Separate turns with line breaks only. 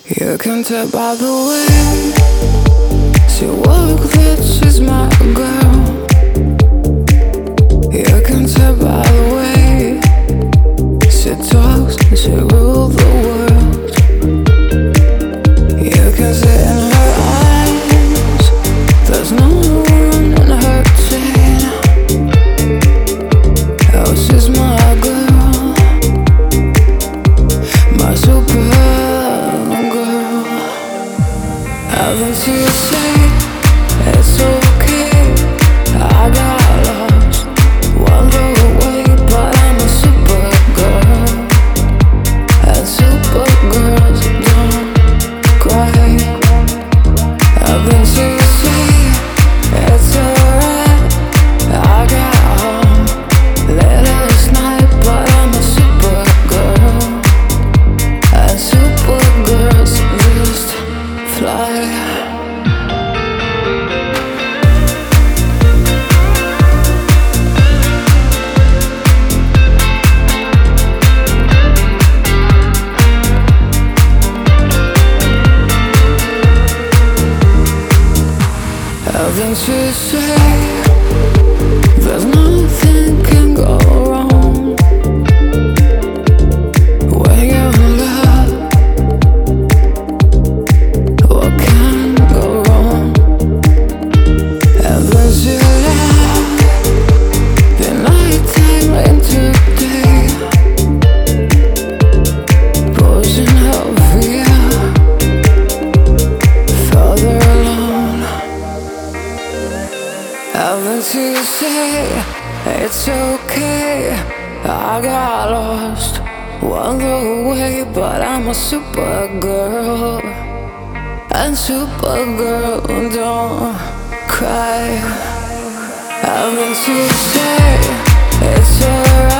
You can tell by the way she walk that she's my girl. You can tell by the way she talks, she rules the world. You can see in her eyes there's no one in her chain. Oh, she's my girl, my super. Haven't you say it's okay? I got lost, wandered away, but I'm a super girl, and super girls don't cry. Haven't you say it's alright? I got home late last night, but I'm a super girl, and super girls just fly. Haven't you say there's nothing can go wrong when you're in love? What can go wrong? Haven't you left the nighttime into day, pushing heavier, further alone? Haven't you say it's okay? I got lost, wandered away, but I'm a super girl, and super girl don't cry. Haven't you say it's alright?